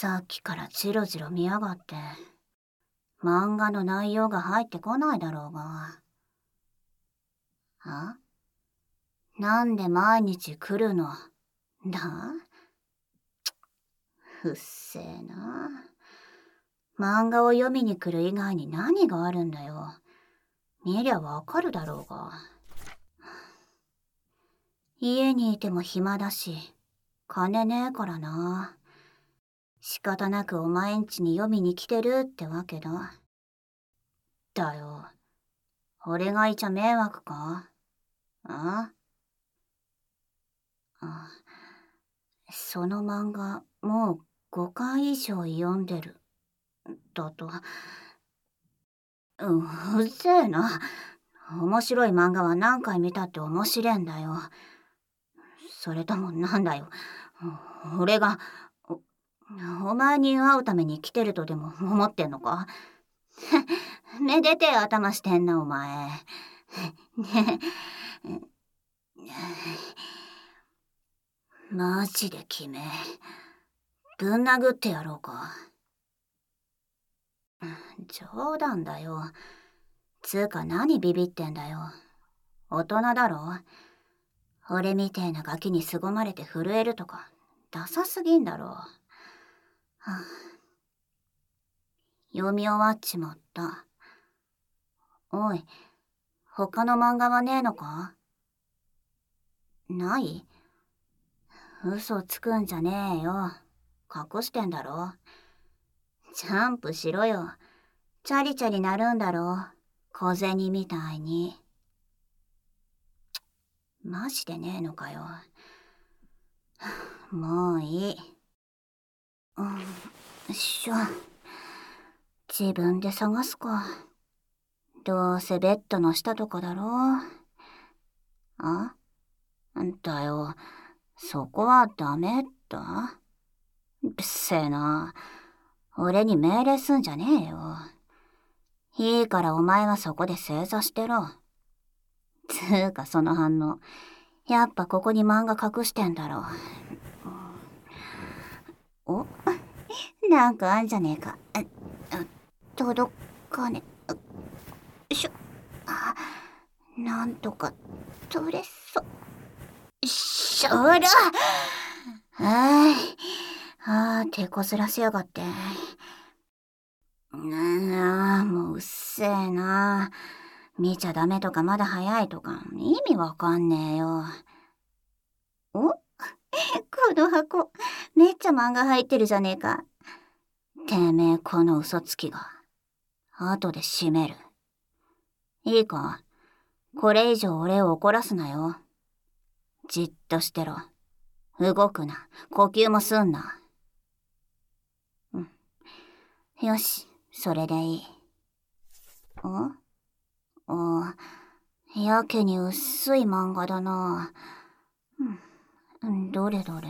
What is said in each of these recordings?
さっきからジロジロ見やがって。漫画の内容が入ってこないだろうが。なんで毎日来るのだ？うっせえな。漫画を読みに来る以外に何があるんだよ。見りゃわかるだろうが。家にいても暇だし、金ねえからな。仕方なくお前んちに読みに来てるってわけだ。だよ。俺がいちゃ迷惑か？その漫画、もう5回以上読んでる。だと。うっせえな。面白い漫画は何回見たって面白えんだよ。それともなんだよ。俺が、お前に会うために来てるとでも思ってんのか？めでてえ頭してんな、お前。マジで決め。ぶん殴ってやろうか。冗談だよ。つうか何ビビってんだよ。大人だろ？俺みてえなガキに凄まれて震えるとか、ダサすぎんだろ。読み終わっちまった。おい、他の漫画はねえのか？ない？嘘つくんじゃねえよ。隠してんだろ。ジャンプしろよ。チャリチャリなるんだろ。小銭みたいに。マジでねえのかよ。もういい。自分で探すか。どうせベッドの下とかだろ。だよ。そこはダメだ。うっせえな。俺に命令すんじゃねえよ。いいからお前はそこで正座してろ。つうかその反応。やっぱここに漫画隠してんだろ。なんかあんじゃねえか。届かね。なんとか取れそう。しょら！手こずらしやがって。もううっせえな。見ちゃダメとかまだ早いとか意味わかんねえよ。この箱、めっちゃ漫画入ってるじゃねえか。てめえこの嘘つきが。後で閉める。いいか？これ以上俺を怒らすなよ。じっとしてろ。動くな。呼吸もすんな。よし、それでいい。やけに薄い漫画だな。どれどれ？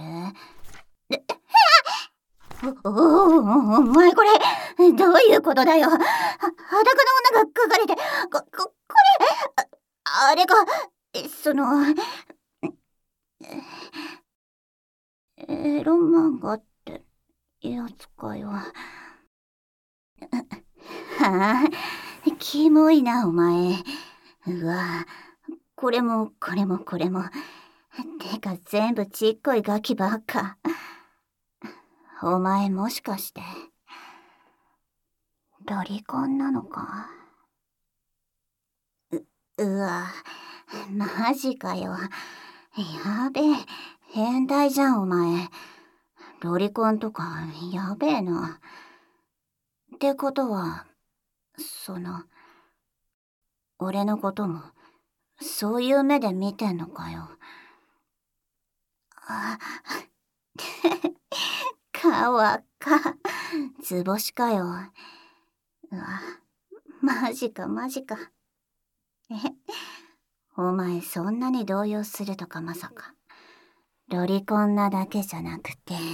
お前これ、どういうことだよ。裸の女が描かれて、これ、あれか、エロ漫画ってやつかよ。キモいな、お前。うわ、これもこれもこれも。てか全部ちっこいガキばっか。お前もしかして、ロリコンなのか？うわ、マジかよ。やべえ、変態じゃんお前。ロリコンとかやべえな。ってことは、俺のことも、そういう目で見てんのかよ。顔赤。図星かよ。うわ、マジかマジか。お前そんなに動揺するとかまさか。ロリコンなだけじゃなくて、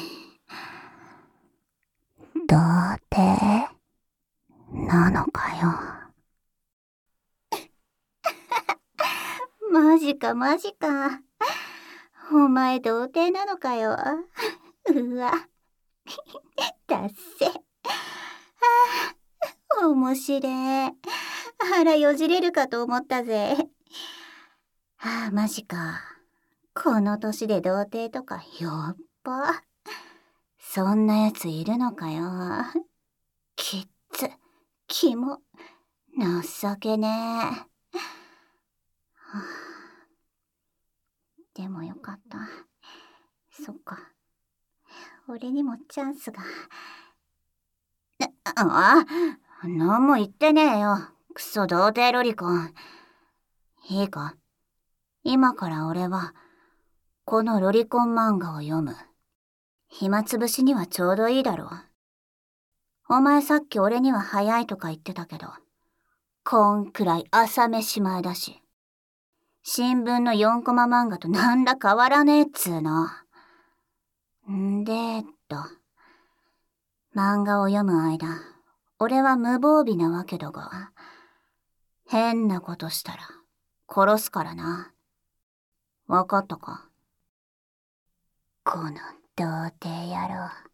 童貞なのかよ。マジかマジか。お前童貞なのかよ。うわ。だだっせ。面白い。腹よじれるかと思ったぜ。マジか。この年で童貞とかよっば。そんなやついるのかよ。きっつ、キモ、情けねえ。でもよかった。そっか。俺にもチャンスが。なんも言ってねえよ。クソ童貞ロリコン。いいか。今から俺は、このロリコン漫画を読む。暇つぶしにはちょうどいいだろう。お前さっき俺には早いとか言ってたけど、こんくらい朝飯前だし。新聞の4コマ漫画となんら変わらねえっつーの。漫画を読む間、俺は無防備なわけだが、変なことしたら殺すからな。わかったか？この童貞野郎。